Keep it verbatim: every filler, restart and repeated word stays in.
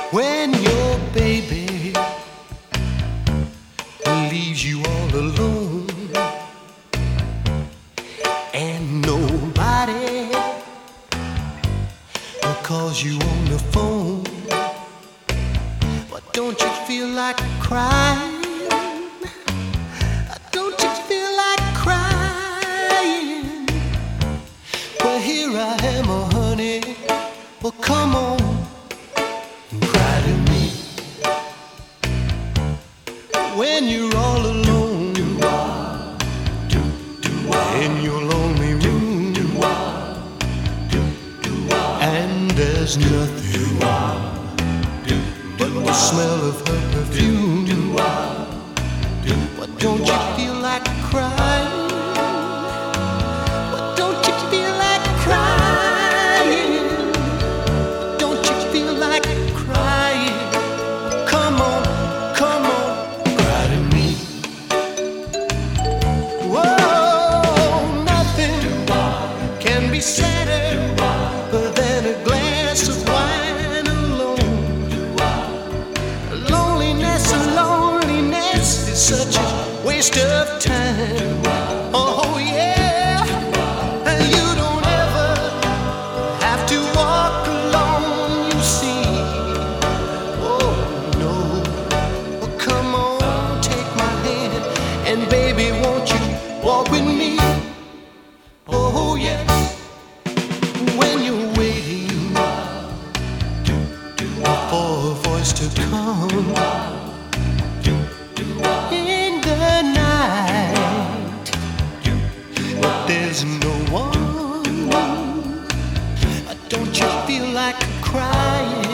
When your baby leaves you all alone and nobody calls you on the phone, but don't you feel like crying? Don't you feel like crying? Well, here I am, oh honey. Well, come on and cry to me when you're all alone in your lonely room, and there's nothing but the smell of her perfume. But don't you feel like crying? But don't you feel like crying? Don't you feel like crying? Come on, come on, cry to me. Whoa, nothing can be sadder than a glass of wine alone. Loneliness, loneliness is such a waste of time. Oh yeah, and you don't ever have to walk alone, you see. Oh no, well, come on, take my hand, and baby, won't you walk with me? Oh yes. When you're waiting for a voice to come in the night, but there's no one, don't you feel like crying?